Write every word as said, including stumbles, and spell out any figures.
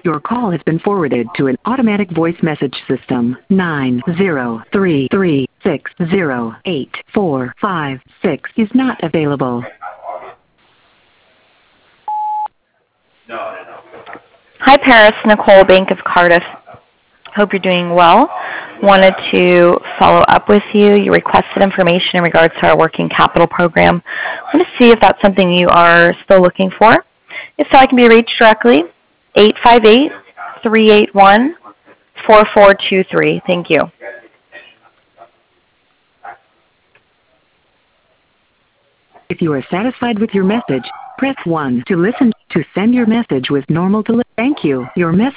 Your call has been forwarded to an automatic voice message system. nine zero three three six zero eight four five six is not available. Hi, Paris. Nicole, Bank of Cardiff. Hope you're doing well. Wanted to follow up with you. You requested information in regards to our working capital program. I want to see if that's something you are still looking for. If so, I can be reached directly, eight five eight, three eight one, four four two three. Thank you. If you are satisfied with your message, press one to listen. To send your message with normal delay. Thank you. Your message